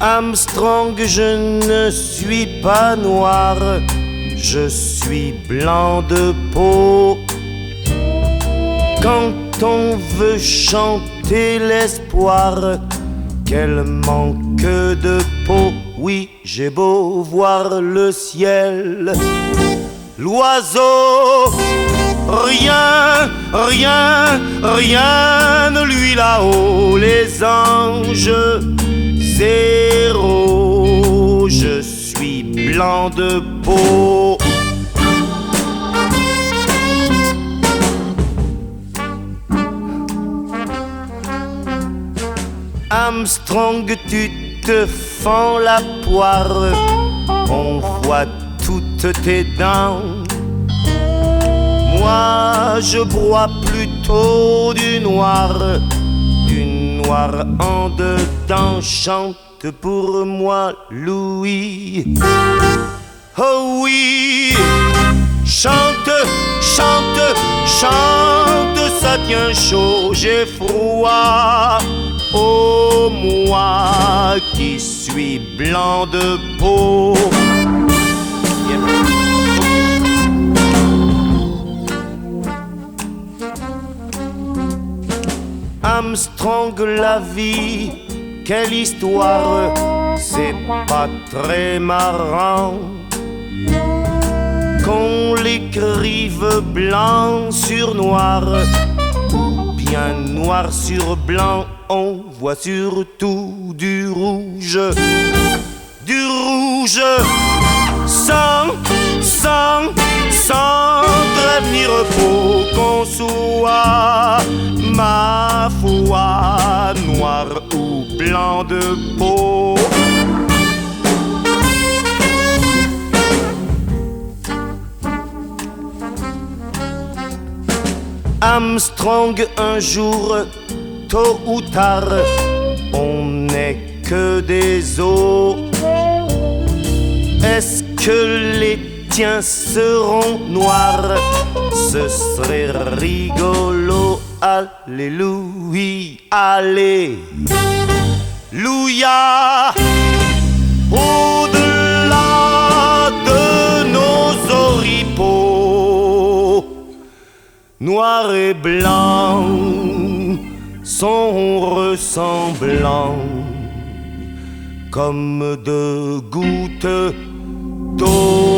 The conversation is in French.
Armstrong, je ne suis pas noir, je suis blanc de peau. Quand on veut chanter l'espoir, quel manque de peau. Oui, j'ai beau voir le ciel, l'oiseau, rien, rien, rien ne lui là-haut. Les anges, zéro, je suis blanc de peau. Armstrong, tu te fends la poire, on voit toutes tes dents. Moi, je broie plutôt du noir en dedans. Chante pour moi, Louis. Oh oui, chante, chante, chante, ça tient chaud, j'ai froid. Oh, moi qui suis blanc de peau. Armstrong, la vie, quelle histoire, c'est pas très marrant qu'on l'écrive blanc sur noir, ou bien noir sur blanc. On voit surtout du rouge, sans trêve ni repos, qu'on soit, ma foi, noir ou blanc de peau. Armstrong, un jour, tôt ou tard, on n'est que des os. Est-ce que les tiens seront noirs? Ce serait rigolo. Alléluia, alléluia. Au-delà de nos oripeaux, noir et blanc sont ressemblants comme deux gouttes d'eau.